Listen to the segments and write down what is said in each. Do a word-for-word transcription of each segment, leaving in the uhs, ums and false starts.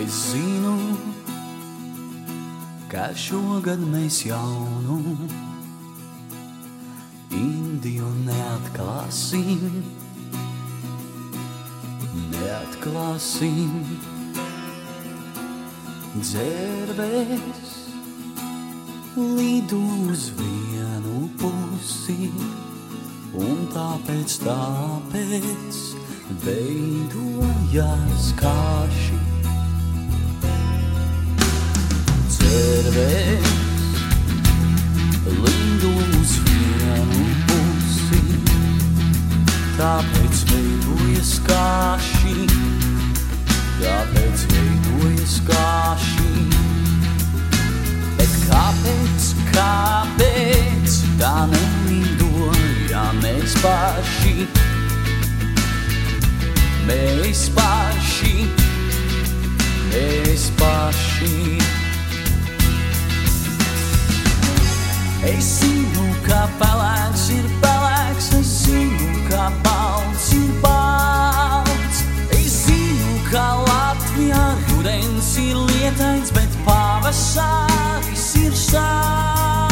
Es zinu, ka šogad mēs jaunu Indiju neatklāsim, neatklāsim. Dzērvēs lido uz vienu pusi, un tāpēc, tāpēc veidojas kāši. Dzērvēs lido uz vienu pusi, tāpēc veidojas kāši, tāpēc veidojas kāši. Bet kāpēc, kāpēc tā nelidojam mēs paši? Mēs paši, mēs paši. Es zinu, ka pelēks ir pelēks, es zinu, ka balts ir balts. Es zinu, ka Latvijā rudens ir lietains, bet pavasaris ir salds.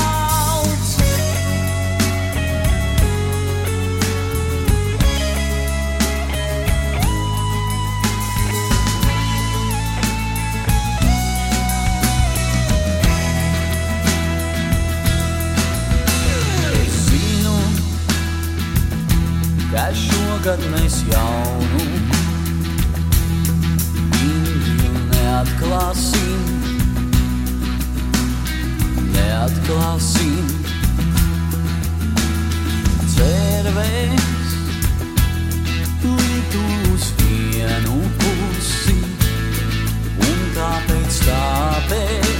Ka šogad mēs jaunu Indiju neatklāsim, neatklāsim. Dzērvēs lido uz vienu pusi, un tāpēc, tāpēc